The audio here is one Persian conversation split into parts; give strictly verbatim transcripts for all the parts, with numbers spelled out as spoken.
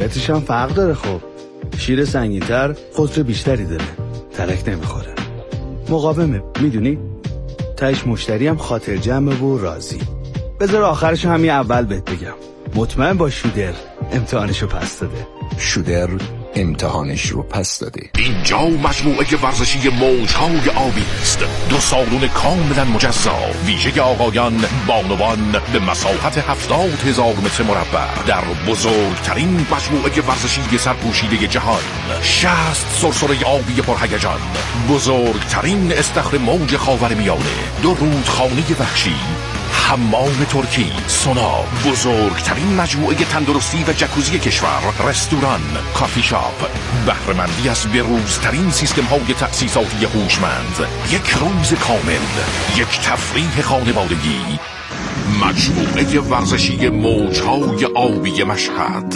ماهیتش هم فرق داره. خب شیر سنگین‌تر قطر بیشتری داره، ترک نمیخوره، مقاومه، میدونی؟ تهش مشتری هم خاطر جمعه و راضی. بذار آخرش همین اول بهت بگم، مطمئن با شودر امتحانشو پس داده. شودر امتحانش رو پس داده. اینجا مجموعه ورزشی موجهای آبی است، دو سالن کاملا مجزا، ویژه آقایان بانوان به مساحت هفتاد هزار متر مربع در بزرگترین مجموعه ورزشی سرپوشیده جهان. شصت سرسره آبی پرهیجان، بزرگترین استخر موج خاورمیانه، دو رودخانه وحشی، حمام ترکی، سونا، بزرگترین مجموعه تندرستی و جکوزی کشور، رستوران، کافی شاپ، بهره‌مندی از بروزترین سیستم های تأسیساتی هوشمند، یک روز کامل، یک تفریح خانوادگی. مجموعه ورزشی موجهای آبی مشهد.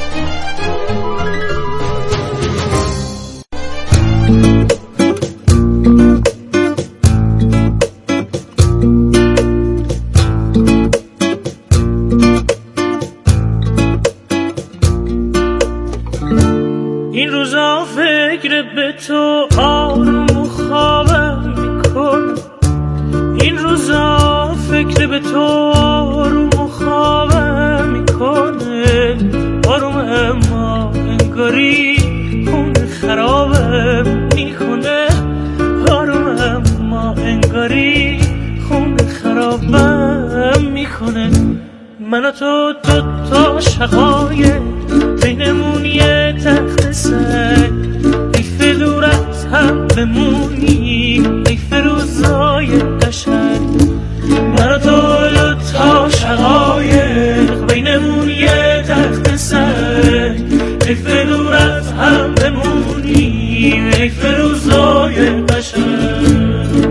این روزا فکر به تو آروم و خوابم میکنه، این روزا فکر به تو آروم و خوابم میکنه، آروم اما انگاری خونه خرابم میکنه، آروم اما انگاری خونه خرابم میکنه. من و تو دو تا شقایق بینمون یه تخت سنگ، حیف دورت هم بمونی، حیف روزای قشنگ. من و تو دو تا شقایق بینمون یه تخت سنگ، حیف دورت هم بمونی، حیف روزای قشنگ.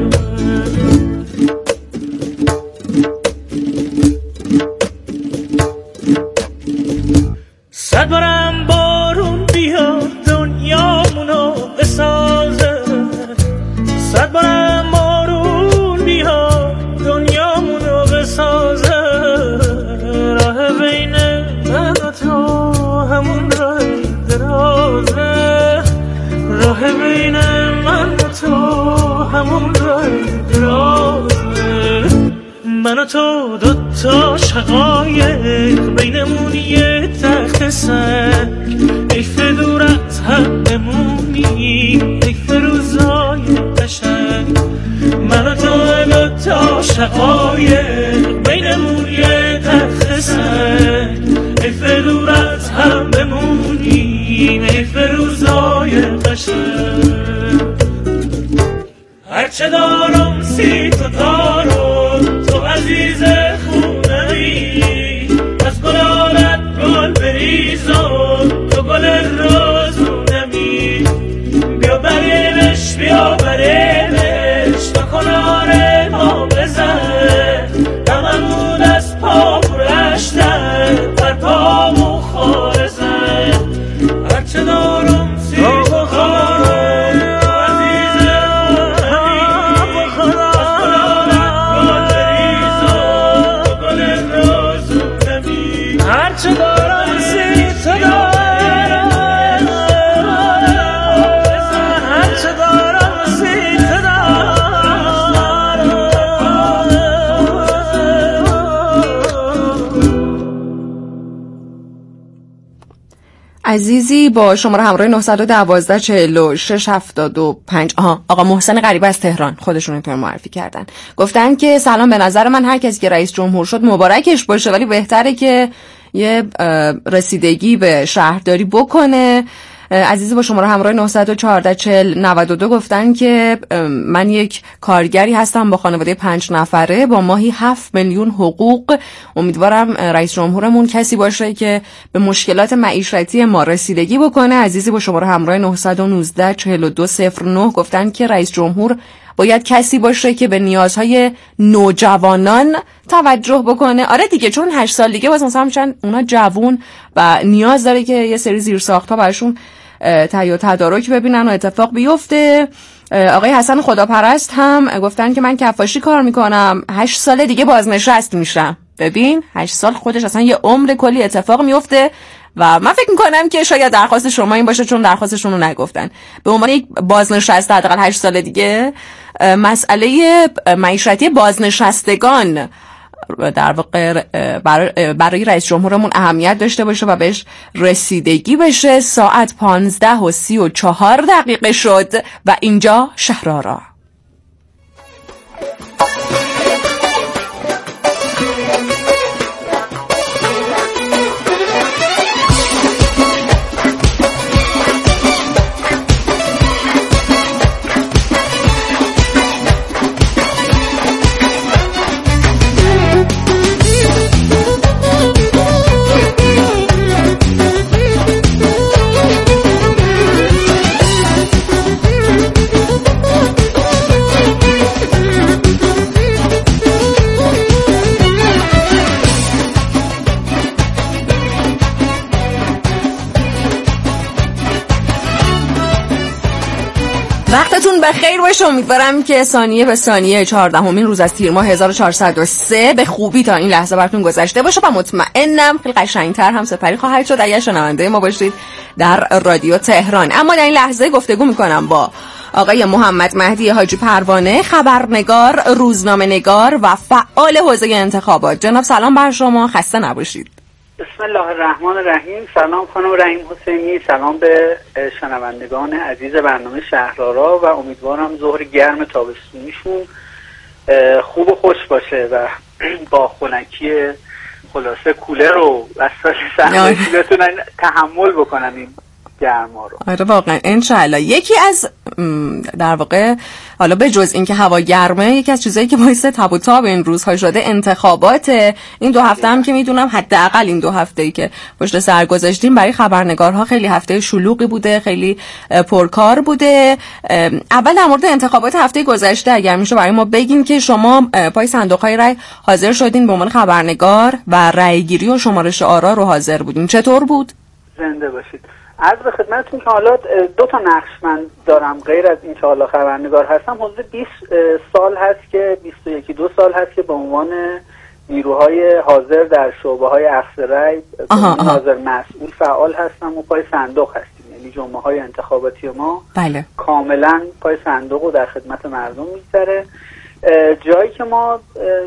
صد بارم بارون بیاد دنیامونو بسازه، صد بارم بارون بیاد دنیامونو بسازه، راه بین من و تو همون راه درازه، راه بین من و تو همون راه درازه. من و تو دوتا شقایق بینمون یه تخت سنگ، حیف دورت هم بمونی، حیف روزای قشنگ. من و تو دوتا شقایق بینمون یه تخت سنگ، حیف دورت هم بمونی، حیف روزای قشنگ. هرچه دارم سی تو دارم، تو عزیز خونه‌ای، از گلالت گل بریزم، تو گل روزونمی. بیا بریمش بیا بریمش، تا کنار ما بزن، نممون از پا برشتن، بر پامو خاره زن. هرچه دارم سی تو دارم، هرچه دارم سی تو دارم، هرچه دارم سی تو دارم. عزیزی با شماره همراه نه یک دو چهل و شش هفتاد و پنج. آها، آقا محسن غریبه از تهران خودشون اینطور معرفی کردن، گفتن که سلام، به نظر من هر کسی که رئیس جمهور شد مبارکش باشه، ولی بهتره که یه رسیدگی به شهرداری بکنه. عزیزی با شماره همراه نه یک چهار چهل نود و دو گفتن که من یک کارگری هستم با خانواده پنج نفره با ماهی هفت میلیون حقوق. امیدوارم رئیس جمهورمون کسی باشه که به مشکلات معیشتی ما رسیدگی بکنه. عزیزی با شماره همراه نه یک نه چهل و دو صفر نه گفتن که رئیس جمهور باید کسی باشه که به نیازهای نوجوانان توجه بکنه. آره دیگه، چون هشت سال دیگه باز مثلا میشن اونا جوون و نیاز داره که یه سری زیرساخت‌ها براشون تهیه و تدارک ببینن و اتفاق بیفته. آقای حسن خداپرست هم گفتن که من کفاشی کار میکنم، هشت سال دیگه بازنشست میشم. ببین هشت سال خودش اصلا یه عمر کلی اتفاق میفته و من فکر میکنم که شاید درخواست شما این باشه، چون درخواستشون رو نگفتن، به عنوان یک بازنشسته حداقل هشت سال دیگه مسئله معیشتی بازنشستگان در واقع برای, برای رئیس جمهورمون اهمیت داشته باشه و بهش رسیدگی بشه. ساعت پانزده و سی و چهار دقیقه شد و اینجا شهرآرا. وقتتون بخیر باشه. امیدوارم که ثانیه به ثانیه چهاردهمین روز از تیر ماه هزار و چهارصد و سه به خوبی تا این لحظه براتون گذشته باشه و مطمئنم خیلی قشنگتر هم سپری خواهد شد اگر شنونده ما باشید در رادیو تهران. اما در این لحظه گفتگو میکنم با آقای محمد مهدی حاجی پروانه، خبرنگار، روزنامه‌نگار و فعال حوزه انتخابات. جناب سلام بر شما، خسته نباشید. بسم الله الرحمن الرحیم. سلام خانم رحیم حسینی، سلام به شنوندگان عزیز برنامه شهرآرا و امیدوارم ظهر گرم تابستونیشون خوب و خوش باشه و با خنکی خلاصه کولر و وسایل سرمایه‌ای بتونن تحمل بکنن این گرما رو. آره واقعا انشالله. یکی از در واقع حالا به جز اینکه هوا گرمه، یکی از چیزایی که باعث تاب و تاب این روزها شده انتخابات. این دو هفته هم که میدونم حداقل این دو هفته‌ای که پشت سر گذاشتیم برای خبرنگارها خیلی هفته شلوغی بوده، خیلی پرکار بوده. اول در مورد انتخابات هفته گذشته اگر میشه برای ما بگین که شما پای صندوق‌های رای حاضر شدین به عنوان خبرنگار و رایگیری و شمارش آرا رو حاضر بودین، چطور بود؟ زنده باشید. عرض به خدمتتون که حالا دو تا نقش من دارم غیر از این که حالا خبرنگار هستم. حدود بیست سال هست که بیست و یک دو سال هست که به عنوان نیروهای حاضر در شعبه‌های اخذ رای، حاضر مسئول فعال هستم و پای صندوق هستیم. یعنی جمعه‌های انتخاباتی ما بله. کاملا پای صندوق و در خدمت مردم می‌گذره. جایی که ما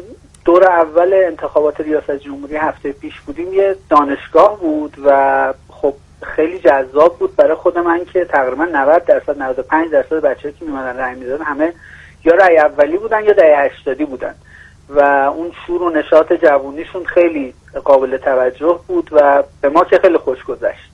دور اول انتخابات ریاست جمهوری هفته پیش بودیم یه دانشگاه بود و خب خیلی جذاب بود برای خود من که تقریبا نود درصد نود و پنج درصد بچه‌ها که می‌اومدن رای می‌دادن همه یا رای اولی بودن یا دهه هشتادی بودن و اون شور و نشاط جوونیشون خیلی قابل توجه بود و به ما که خیلی خوش گذشت.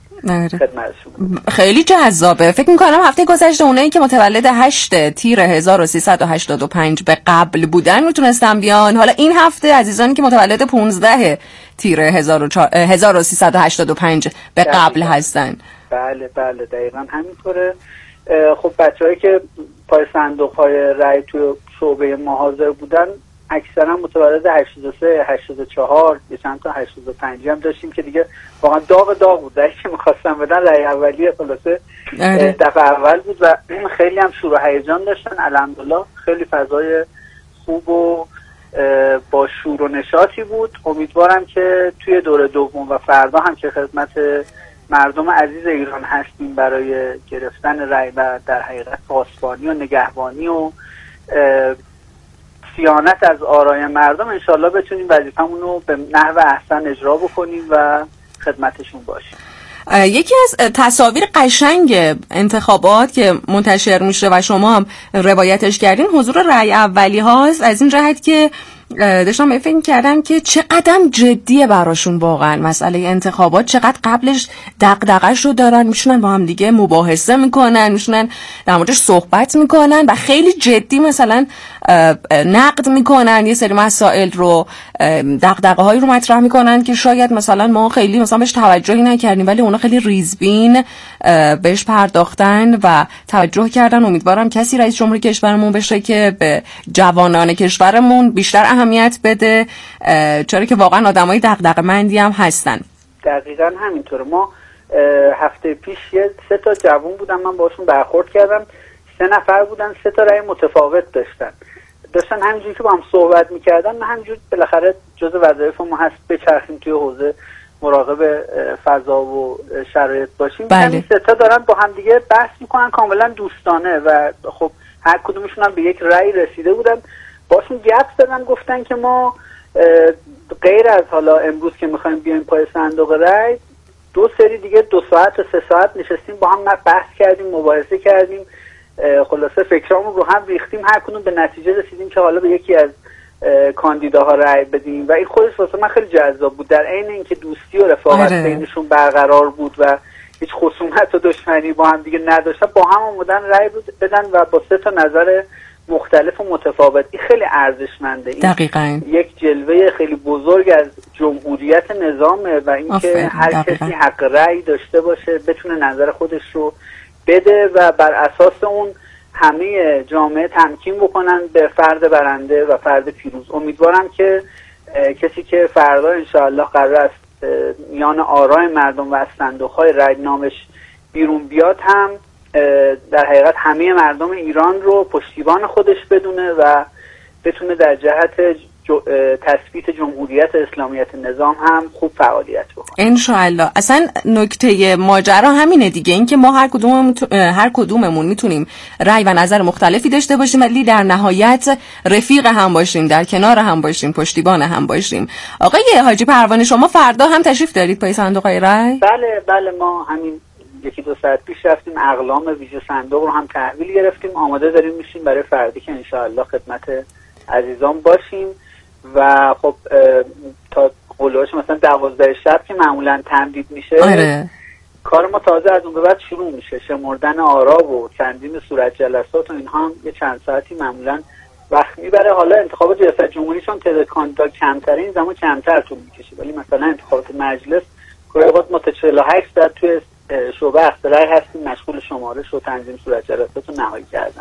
خیلی جذابه. فکر میکنم هفته گذشته اونایی که متولد هشت تیر هزار و سیصد و هشتاد و پنج به قبل بودن میتونستن بیان. حالا این هفته عزیزانی که متولد پانزده تیر هزار و سیصد و هشتاد و پنج به قبل هستن. بله بله دقیقا همینطوره. خب بچه‌هایی که پای صندوق‌های رای توی شعبه ما حاضر بودن اکثرا متولد هشتاد و سه هشتاد و چهار یه چند تا هشتاد و پنج هم داشتیم که دیگه واقعا داغ داغ بود. رأیی که می‌خواستن بدن رأی اولیه خلاصه دفعه اول بود و خیلی هم شور و هیجان داشتن. الحمدلله خیلی فضای خوب و با شور و نشاطی بود. امیدوارم که توی دور دوم و فردا هم که خدمت مردم عزیز ایران هستیم برای گرفتن رأی و در حقیقت پاسبانی و نگهبانی و صیانت از آرای مردم انشالله بتونیم وظیفمون رو به نحو احسن اجرا بکنیم و خدمتشون باشیم. یکی از تصاویر قشنگ انتخابات که منتشر میشه و شما هم روایتش کردین حضور رأی اولی هاست، از این جهت که داشتم فکر کردم که چقدر جدیه براشون واقعا مسئله انتخابات، چقدر قبلش دغدغه‌شو دارن، میشونن با هم دیگه مباحثه میکنن، میشونن در موردش صحبت میکنن و خیلی جدی مثلا نقد میکنن، یه سری مسائل رو دغدغه‌هایی رو مطرح میکنن که شاید مثلا ما خیلی مثلا بهش توجهی نکردیم ولی اونا خیلی ریزبین بهش پرداختن و توجه کردن. امیدوارم کسی رئیس جمهوری کشورمون بشه که به جوانان کشورمون بیشتر اهمیت بده، چرا که واقعا آدمای دغدغه‌مندی هم هستن. دقیقاً همینطوره. ما هفته پیش یه سه تا جوان بودن، من باشون برخورد کردم، سه نفر بودن، سه تا رأی متفاوت داشتن داشتن همینجوری که با هم صحبت میکردن. من همینجوری بالاخره جزء وظایف ما هست بچرخیم توی حوزه مراقب فضا و شرایط باشیم. بله. این سه تا دارن با هم دیگه بحث میکنن کاملا دوستانه و خب هر کدومشون هم به یک رأی رسیده بودن. باشون گپ زدن، گفتن که ما غیر از حالا امروز که میخوایم بیایم پای صندوق رأی، دو سری دیگه دو ساعت تا سه ساعت نشستیم با هم بحث کردیم، مباحثه کردیم، خلاصه فکرامون رو هم ریختیم، هر کدوم به نتیجه رسیدیم که حالا به یکی از کاندیداها رأی بدیم و این خودش واسه من خیلی جذاب بود. در عین اینکه دوستی و رفاقت بینشون برقرار بود و هیچ خصومت و دشمنی با هم دیگه نداشتن، با هم اومدن رأی بدن و با سه تا نظر مختلف و متفاوت. این خیلی ارزشمنده. این دقیقاً یک جلوه خیلی بزرگ از جمهوریت نظامه و اینکه هر کسی حق رأی داشته باشه، بتونه نظر خودش رو بده و بر اساس اون همه جامعه تمکین بکنن به فرد برنده و فرد پیروز. امیدوارم که کسی که فردا انشاءالله قرار است میان آرای مردم و از صندوق‌های رأی نامش بیرون بیاد هم در حقیقت همه مردم ایران رو پشتیبان خودش بدونه و بتونه در جهت تثبیت جمهوریت اسلامیت نظام هم خوب فعالیت بکنه انشاءالله. اصلا نکته ماجرا همینه دیگه، اینکه ما هر کدوم هر کدوممون میتونیم رأی و نظر مختلفی داشته باشیم ولی در نهایت رفیق هم باشیم، در کنار هم باشیم، پشتیبان هم باشیم. آقای حاجی پروانه، شما فردا هم تشریف دارید پای صندوق رأی؟ بله بله، ما همین یکی دو ساعت پیش رفتیم اقلام ویژه صندوق رو هم تحویل گرفتیم، آماده داریم میشیم برای فردی که انشاءالله خدمت عزیزان باشیم و خب تا قلوش مثلا دوازده شب که معمولا تمدید میشه. آره. کار ما تازه از اون به بعد شروع میشه، شمردن آرا و چندین صورت جلسات و اینها هم یه چند ساعتی معمولا وقت میبره. حالا انتخابات ریاست جمهوری چون تعداد کاندیدا کمتره این زمان کمتر طول میکشه، ولی مثلا انتخابات مجلس گاهی اوقات ما تا چهل و هشت ساعت توی شعبه اختراعی هستیم مشغول شمارش و تنظیم صورت جلسات و نهایی کردن.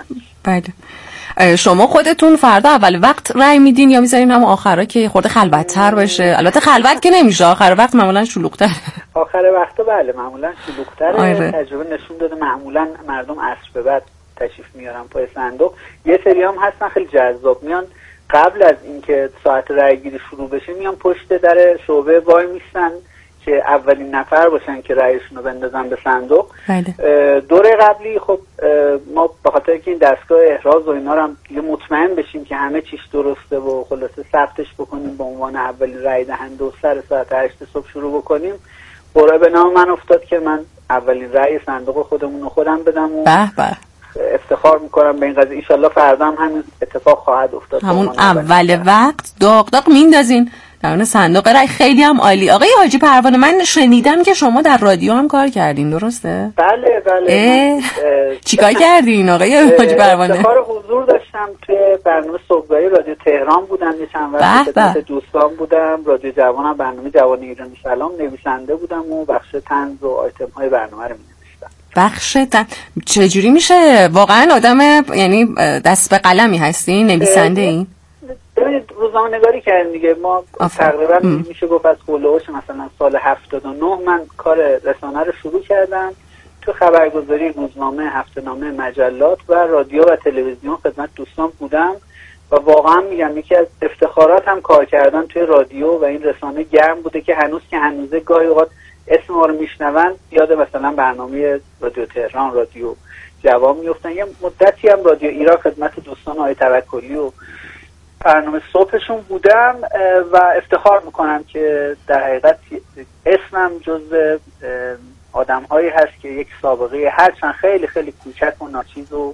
بله. شما خودتون فردا اول وقت رأی میدین یا میذارین هم آخرا که خورده خلوت‌تر باشه؟ البته خلوت که نمیشه، آخر وقت معمولا شلوغ‌تر. آخر وقت بله معمولا شلوغ‌تره. تجربه نشون داده معمولا مردم عصر به بعد تشریف میارن پای صندوق. یه سری هم هستن خیلی جذاب، میان قبل از اینکه ساعت رأی گیری شروع بشه میان پشت در شعبه وای میستن که اولین نفر باشن که رأیشون رو بندازن به صندوق. بله. دوره قبلی خب ما به خاطر که این دستگاه احراز و اینا رو هم دیگه مطمئن بشیم که همه چیش درسته و خلاصه ثبتش بکنیم به عنوان اولین رأی دهنده و سر ساعت هشت صبح شروع بکنیم، قرعه به نام من افتاد که من اولین رأی صندوق خودمون رو خودم بدم و به به افتخار میکنم به این قضیه. ان شاءالله فردا هم همین اتفاق خواهد افتاد. همون اول وقت داغ داغ میندازین درون صندوق رأی. خیلی هم عالی. آقای حاجی پروانه، من شنیدم که شما در رادیو هم کار کردین، درسته؟ بله بله. چیکار کردین آقای حاجی پروانه؟ افتخار حضور داشتم توی برنامه صبحگاهی رادیو تهران بودم، یه چند وقت خدمت دوستان بودم. رادیو جوان هم برنامه جوان ایران سلام نویسنده بودم و بخش طنز و آیتم های برنامه رو می‌نوشتم. بخش طنز چجوری میشه؟ واقعا آدم یعنی دست به قلمی هستین، نویسنده این؟ ببینید روزنامه نگاری کردیم دیگه. ما تقریبا میشه گفت از هولوش مثلا سال هفتاد و نه من کار رسانه رو شروع کردم، تو خبرگزاری، روزنامه، هفته‌نامه، مجلات و رادیو و تلویزیون خدمت دوستان بودم و واقعا میگم یکی از افتخارات هم کار کردن توی رادیو و این رسانه گرم بوده که هنوز که هنوزه گاهی اوقات اسم ما رو میشنون یاد مثلا برنامه رادیو تهران، رادیو جوان میفتن. یه مدتی هم رادیو ایران خدمت دوستان آقای توکلی و برنامه صبحشون بودم و افتخار میکنم که در حقیقت اسمم جزو آدم هایی هست که یک سابقه هرچند خیلی خیلی کوچک و ناچیز و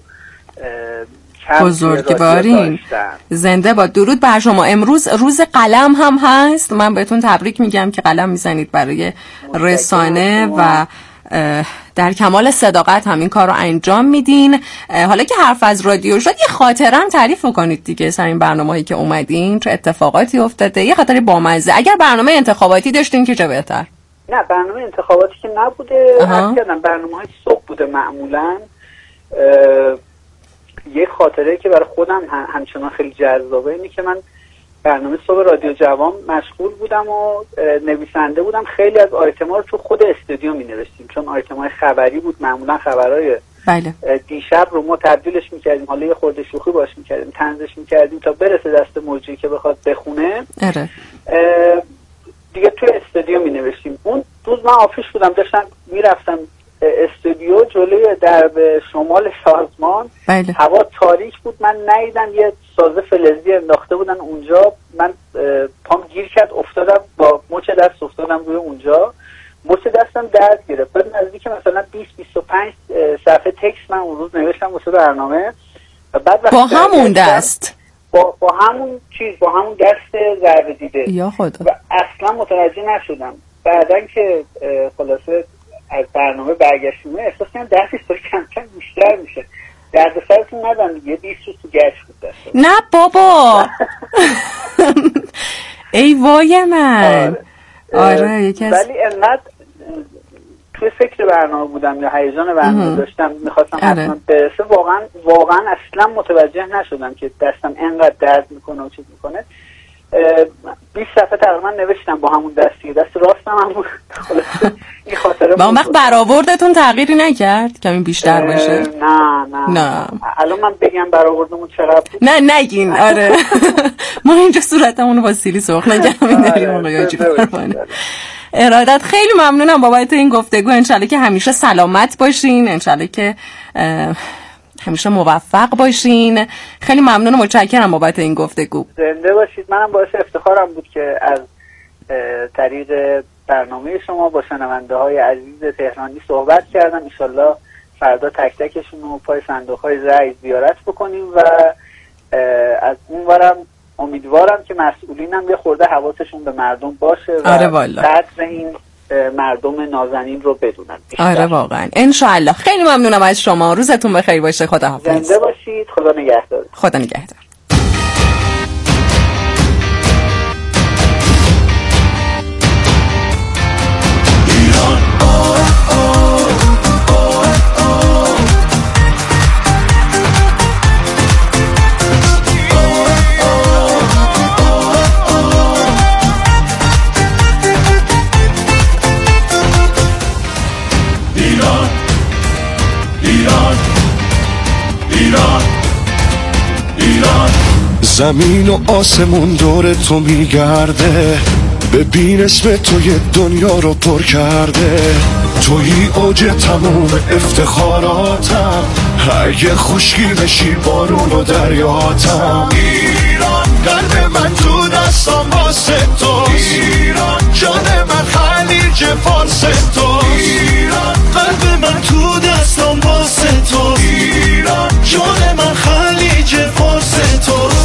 بزرگوارین. زنده با درود بر شما. امروز روز قلم هم هست، من بهتون تبریک میگم که قلم میزنید برای رسانه و در کمال صداقت همین کار رو انجام میدین. حالا که حرف از رادیو شد یه خاطره هم تعریف کنید دیگه سر این برنامه‌ای که اومدین، چه اتفاقاتی افتاده؟ یه خاطره بامزه. اگر برنامه انتخاباتی داشتین که چه بهتر. نه برنامه انتخاباتی که نبوده، اصلا برنامه‌های صبح بوده معمولاً. یه خاطره که برای خودم همچنان خیلی جذابه اینه که من برنامه صبح رادیو جوان مشغول بودم و نویسنده بودم. خیلی از آیتم‌ها رو تو خود استودیو می‌نوشتیم چون آیتم‌های خبری بود، معمولا خبرهای بله. دیشب رو ما تبدیلش می‌کردیم، حالا یه خورده شوخی باش می‌کردیم، طنزش می‌کردیم تا برسه دست مجری که بخواد بخونه. اره. دیگه توی استودیو می نوشتیم. اون روز من آفیش بودم، داشتم میرفتم استودیو جلوی درب شمال سازمان. بله. هوا تاریک بود، من ندیدم یه ساز فلزی انداخته بودن اونجا، من پام گیر کرد افتادم، با مچ دست افتادم روی اونجا، مچ دستم درد گرفت. بعد نزدیک مثلا بیست بیست و پنج صفحه تکست من اون روز نوشتم واسه برنامه. بعد با همون دست با با همون چیز با همون دست ضربه دیده یا خدا، و اصلا متوجه نشدم. بعدن که خلاصه از برنامه برگشتیم احساس کردم دستش داره کم کم بیشتر میشه. درد سرتون ندارم دیگه، بیست روز تو گشت بود دست. نه بابا ای وای من. آره, آره یکی از ولی انقدر توی فکر برنامه بودم یا هیجان برنامه داشتم میخواستم حتما برسه، واقعا واقعا اصلا متوجه نشدم که دستم انقدر درد میکنه و چیز میکنه. بیست صفحه تقریبا نوشتم با همون دستی، دست راستم هم بود. خلاصه این خاطره با اون وقت برآوردتون تغییری نکرد کمی بیشتر باشه؟ نه نه نه الان من بگم برآوردمون چقدر بود؟ نه نگین. آره ما اینجا صورتمون رو با سیلی سرخ نگرم داریم آقای حاجی فرمانه. ارادت خیلی ممنونم بابت این گفتگو. انشالله که همیشه سلامت باشین، انشالله که همیشه موفق باشین. خیلی ممنونم، متشکرم بابت این گفتگو. زنده باشید. منم باعث افتخارم بود که از طریق برنامه شما با شنونده های عزیز تهرانی صحبت کردم. انشالله فردا تک تکشون رو پای صندوق های رای زیارت بکنیم و از اونورم امیدوارم که مسئولینم یه خورده حواسشون به مردم باشه و آره والا قدر این مردم نازنین رو بدونن. آره واقعا انشالله. خیلی ممنونم از شما، روزتون بخیر باشه. خدا حافظ. زنده باشید. خدا نگهدار. خدا نگهدار. زمین و آسمون دور تو میگرده، ببین اسم تو یه دنیا رو پر کرده. توی اوج تموم افتخاراتم، اگه خشکی بشی بارون و دریاتم. ایران قلب من تو دستم واسه توست، ایران جان من خلیج فارس توست، ایران قلب من تو دستم واسه توست، ایران جان من خلیج فارس توست.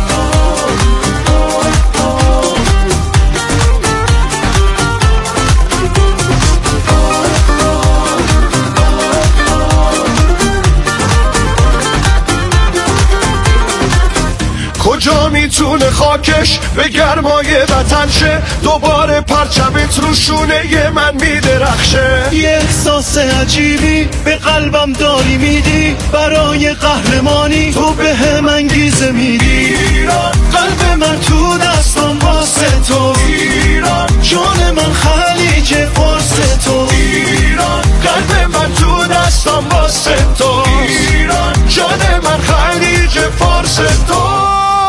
کجا میتونه خاکش به گرمای وطن شه، دوباره پرچمت رو شونه من میدرخشه. یه احساس عجیبی به قلبم داری میدی، برای قهرمانی تو به هم انگیزه میدی. ایران قلب من تو دستم واسه تو، ایران جان من خلیج فارس تو، ایران قلب من تو دستم واسه تو، ایران جان من خلیج فارس تو.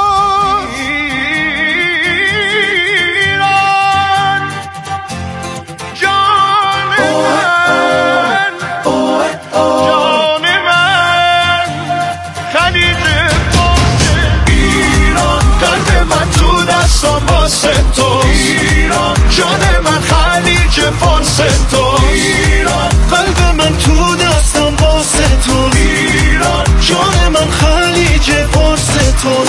تو ایران جان من خلیج فارس تو، ایران قلب من تو دستم واسه تو، ایران جان من خلیج فارس تو.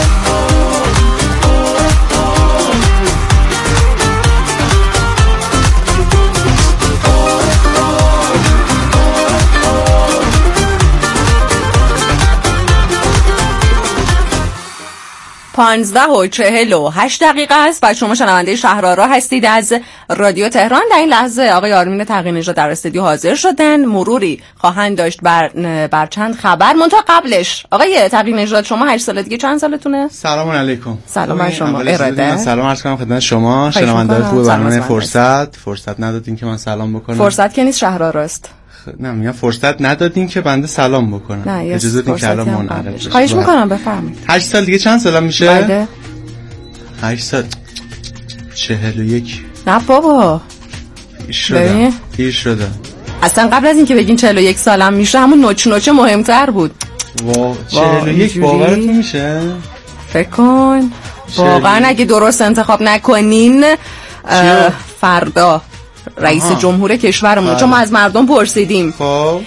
پانزده و چهل و هشت دقیقه است و شما شنونده شهرآرا هستید از رادیو تهران. در این لحظه آقای آرمین تقی‌نژاد در استودیو حاضر شدن، مروری خواهند داشت بر, بر چند خبر. منتها قبلش آقای تقی‌نژاد شما هشت سال دیگه چند سالتونه؟ سلام علیکم. سلام بر شما. اراده سلام عرض کنم خدمت شما شنوندگان خوب برنامه فرصت. فرصت ندادین که من سلام بکنم. فرصت که نیست، شهرآراست. نه میگم فرصت ندادین که بنده سلام بکنم. اجازه بدین که الان منعرف بشم. خواهش میکنم بفرمایید. هشت سال دیگه چند سالم میشه؟ بله هشت سال چهل و یک. نه بابا پیر شدم پیر شدم اصلا قبل از اینکه بگین چهل و یک سالم میشه همون نوچ نوچه مهمتر بود. وا چهل و یک باورتون میشه؟ فکر کن واقعا اگه درست انتخاب نکنین فردا رئیس آها. جمهور کشورمون، چون ما از مردم پرسیدیم. خب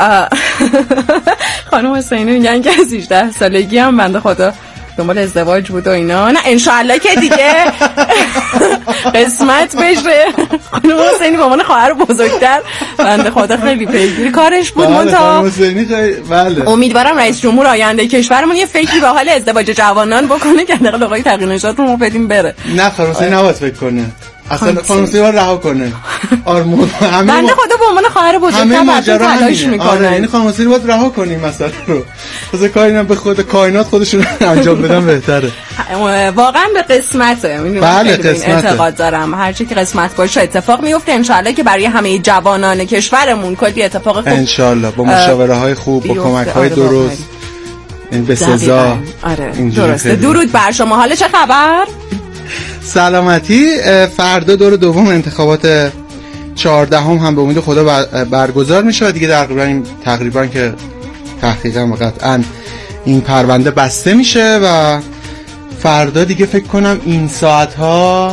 خانم حسینی میگن که از هجده سالگی هم بنده خدا دنبال ازدواج بود و اینا. نه انشالله که دیگه قسمت بشه. خانم حسینی با من خواهر بزرگتر بنده خدا خیلی پیگیر کارش بود. بله خانم حسینی خیلی بله. امیدوارم رئیس جمهور آینده کشورمون یه فکری به حال ازدواج جوانان بکنه که حداقل آقای تغییر نژاد رو ما بدیم بره. نه خانم حسینی نباید فکر کنه. اصلا خانم حسینی رو رها کنه. آرمون همه بنده خدا به عنوان خواهر بزرگتر براتون تلاش میکنه. آره این خانم حسینی باید رها کنیم مثلا رو. واسه کاینم به خود کائنات خودشون انجام بدن بهتره. واقعا به قسمته. بله قسمت اعتقاد دارم هر چی که قسمت باشه اتفاق میفته. ان شاءالله که برای همه جوانان کشورمون کلی اتفاق خوب ان شاءالله با مشاوره های خوب با کمک های درست این به سزا. آره درسته. درود بر شما. حالا چه خبر؟ سلامتی. فردا دور دوم انتخابات چهاردهم هم به امید خدا برگزار میشه و دیگه تقریبا تقریبا که تحقیقا و قطعا این پرونده بسته میشه و فردا دیگه فکر کنم این ساعت ها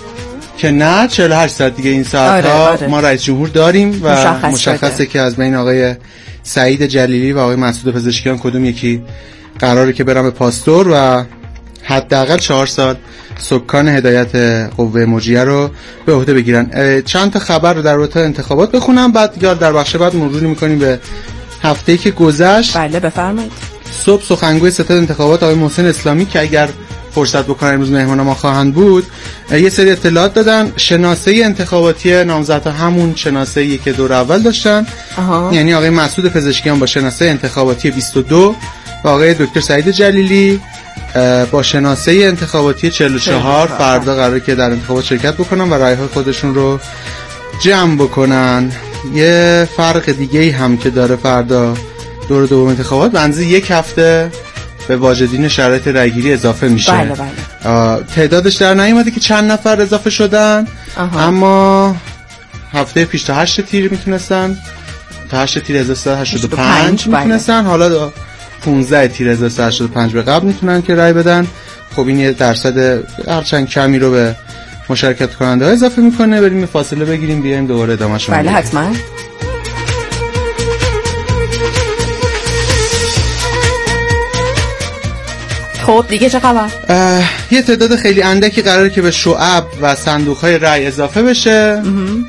که نه چهل و هشت ساعت دیگه این ساعت ها آره، آره. ما رئیس جمهور داریم و مشخص مشخصه که از بین آقای سعید جلیلی و آقای مسعود پزشکیان کدوم یکی قراره که برم به پاستور و حداقل چهار سال سکان هدایت قوه مجریه رو به عهده بگیرن. چند تا خبر رو در رابطه انتخابات بخونم بعد یا در بخش بعد مرور می‌کنیم به هفته‌ای که گذشت. بله بفرمایید. صبح سخنگوی ستاد انتخابات آقای محسن اسلامی که اگر فرصت بکنن امروز مهمان ما خواهند بود یه سری اطلاعات دادن. شناسه انتخاباتی نامزدها همون شناسه‌ای که دور اول داشتن آها. یعنی آقای مسعود پزشکیان با شناسه انتخاباتی بیست و دو و آقای دکتر سعید جلیلی با شناسه انتخاباتی چهل و چهار فردا قراره که در انتخابات شرکت بکنن و رایهای خودشون رو جمع بکنن. یه فرق دیگه هم که داره فردا دور دوم انتخابات به اندازه یک هفته به واجدین شرایط رایگیری اضافه میشه. بله بله. تعدادش در نیومده که چند نفر اضافه شدن آها. اما هفته پیش تا هشت تیر میتونستن تا هشت تیر هزار و سیصد و هشتاد و پنج میتونستن بله. حالا پانزده تیر هزار و سیصد و هشتاد و پنج به قبل میتونن که رای بدن. خب این یه درصد هرچند کمی رو به مشارکت کننده ها اضافه میکنه. بریم فاصله بگیریم بیایم دوباره ادامه شما. بله حتما. خب دیگه چه خبر؟ یه تعداد خیلی اندکی قراره که به شعب و صندوق‌های رای اضافه بشه.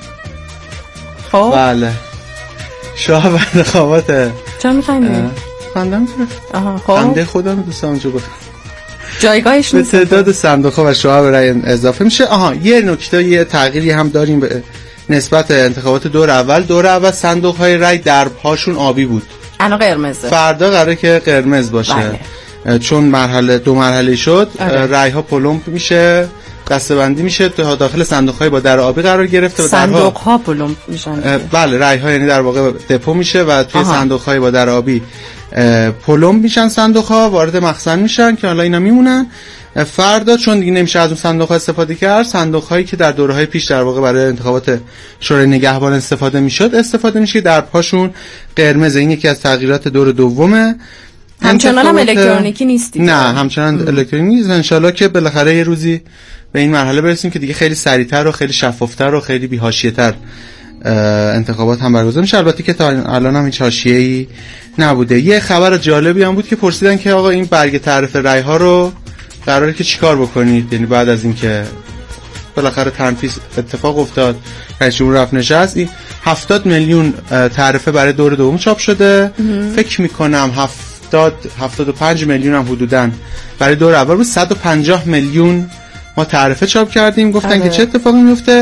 خب بله شعب و انتخابات چه میخوایم؟ خندم کنه آها خب خنده خودم دوستان جو بخ جایگاهش نیست. به تعداد صندوق‌ها و شعب رای اضافه میشه. آها یه نکته یه تغییری هم داریم به نسبت انتخابات دور اول. دور اول صندوق‌های رای درب‌هاشون آبی بود. الان قرمزه. فردا قراره که قرمز باشه. بله. چون مرحله دو مرحله شد رای ها پلمپ میشه دسته‌بندی میشه تا داخل صندوق‌های با در آبی قرار گرفته و صندوق‌ها پلمپ میشن. بله رای ها یعنی در واقع دپو میشه و توی صندوق‌های با در آبی پلمپ میشن. صندوق‌ها وارد مخزن میشن که حالا اینا میمونن. فردا چون دیگه نمیشه از اون صندوق‌ها استفاده کرد صندوق‌هایی که در دوره‌های پیش در واقع برای انتخابات شورای نگهبان استفاده میشد استفاده میشه در پاشون قرمز. این یکی از تغییرات دور دومه. همچنان هم الکترونیکی نیستی؟ نه همچنان الکترونیکی نیست. انشالله که بالاخره یه روزی به این مرحله برسیم که دیگه خیلی سریعتر و خیلی شفافتر و خیلی بی‌حاشیه‌تر انتخابات هم برگزار میشه. البته که تا الان هم هیچ حاشیه‌ای نبوده. یه خبر جالبی هم بود که پرسیدن که آقا این برگ تعرفه رای ها رو قراره که چیکار بکنید، یعنی بعد از اینکه بالاخره تنفیذ اتفاق افتاد رئیس جمهور رفت نشست این هفتاد میلیون تعرفه برای دور دوم چاپ شده. فکر میکنم هفتاد هفتاد و پنج میلیون هم حدوداً برای دور اول بود. صد و پنجاه میلیون ما تعرفه چاپ کردیم. گفتن آه. که چه اتفاقی میفته؟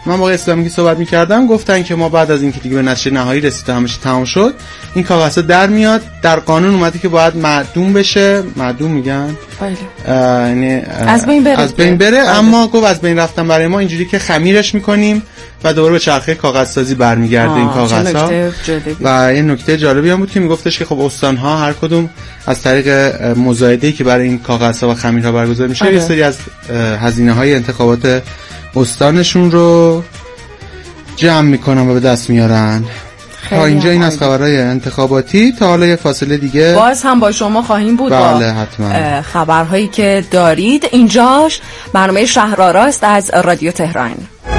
من با اسلامی که صحبت می‌کردم گفتن که ما بعد از اینکه دیگه به نتیجه نهایی رسید و همش تمام شد این کاغذها در میاد، در قانون اومده که باید معدوم بشه، معدوم میگن یعنی از بین بره، از بین بره. اما گفت از بین رفتن برای ما اینجوری که خمیرش می‌کنیم و دوباره به چرخه کاغذسازی برمیگرده این کاغذها. و این نکته جالبی هم بود که میگفتش که خب استان‌ها هر کدوم از طریق مزایده‌ای که برای این کاغذها و خمیرها برگزار میشه یه سری از هزینه‌های انتخابات استانشون رو جمع میکنن و به دست میارن. تا اینجا این از خبرهای انتخاباتی. تا حالا یه فاصله دیگه باز هم با شما خواهیم بود. بله حتما. خبرهایی که دارید. اینجاش برنامه شهرآراست از رادیو تهران.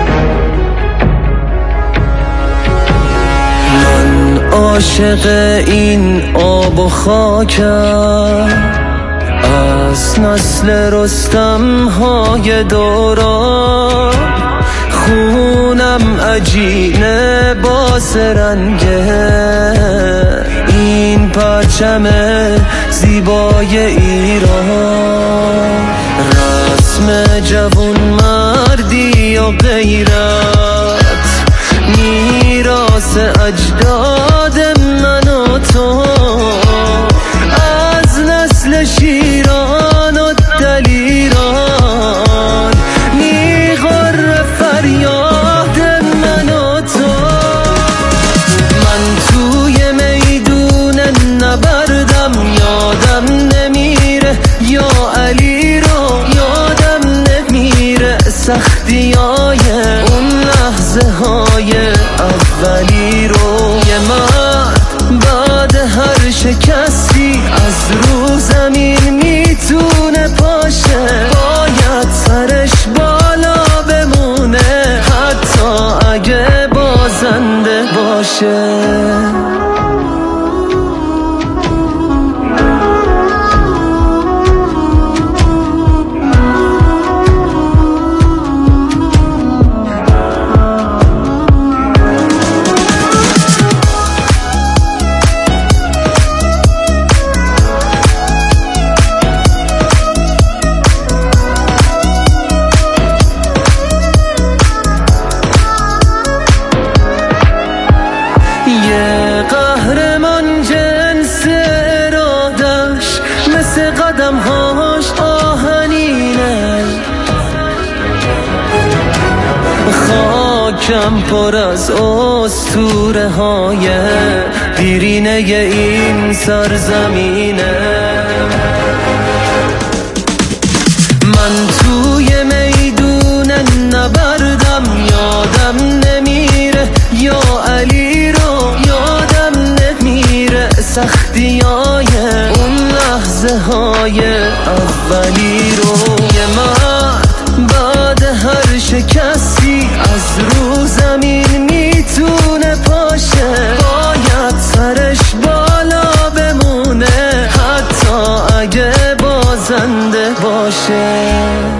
من عاشق این آب و خاکم، از نسل رستم های دوران، خونم عجینه باز رنگه این پرچم زیبای ایران، رسم جوون مردی و غیرت، میراث اجداد من و تو، از نسل شیران و دلیران، میغر فریاد من و تو. من توی میدون نبردم یادم نمیره، یا علی رو یادم نمیره، سختیای اون لحظه های اولی رو. یه مرد بعد هر شکستی از رو زمین میتونه پاشه، باید سرش بالا بمونه حتی اگه بازنده باشه. کم پر از اسطوره های دیرینه این سرزمینه. من توی میدون نبردم یادم نمیره، یا علی رو یادم نمیره، سختیای اون لحظه های اولی رو. یه مرد بعد هر شکستی از رو زمین میتونه پاشه، باید سرش بالا بمونه حتی اگه بازنده باشه.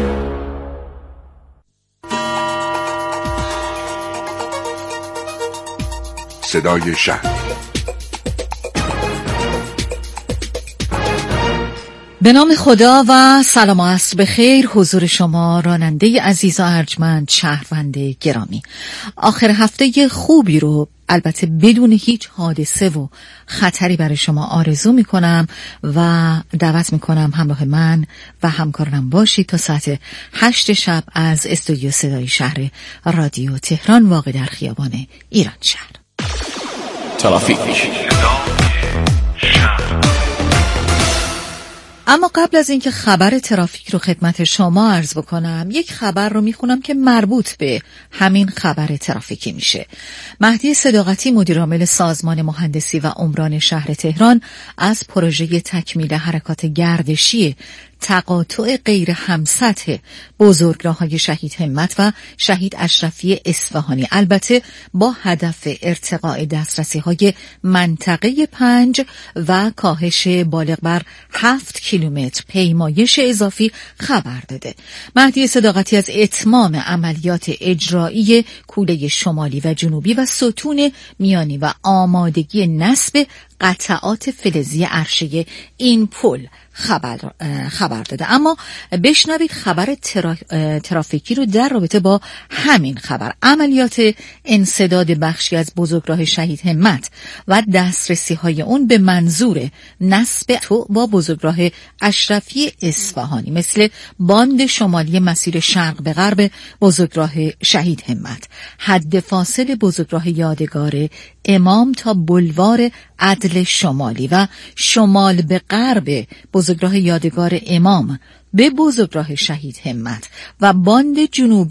صدای شهر. به نام خدا و سلام و عصر بخیر حضور شما راننده عزیز و ارجمند، شهروند گرامی. آخر هفته خوبی رو البته بدون هیچ حادثه و خطری برای شما آرزو می کنم و دعوت می کنم همراه من و همکارانم باشید تا ساعت هشت شب از استودیو صدای شهر رادیو تهران واقع در خیابان ایران شهر. ترافیک. اما قبل از اینکه خبر ترافیک رو خدمت شما عرض بکنم، یک خبر رو میخونم که مربوط به همین خبر ترافیکی میشه. مهدی صداقتی مدیرعامل سازمان مهندسی و عمران شهر تهران از پروژه تکمیل حرکات گردشی تقاطع غیر همسطح بزرگراه‌های شهید همت و شهید اشرفی اصفهانی، البته با هدف ارتقاء دسترسی‌های منطقه پنج و کاهش بالغ بر هفت کیلومتر پیمایش اضافی خبر داده. مهدی صداقتی از اتمام عملیات اجرایی کوله شمالی و جنوبی و ستون میانی و آمادگی نصب قطعات فلزی عرشه این پل خبر خبر داده. اما بشنوید خبر ترا... ترافیکی رو در رابطه با همین خبر. عملیات انسداد بخشی از بزرگراه شهید همت و دسترسی های اون به منظور نصب تو با بزرگراه اشرفی اصفهانی مثل باند شمالی مسیر شرق به غرب بزرگراه شهید همت، حد فاصل بزرگراه یادگار امام تا بلوار عدل شمالی و شمال به غرب بزرگراه یادگار امام به بزرگراه شهید همت و باند جنوبی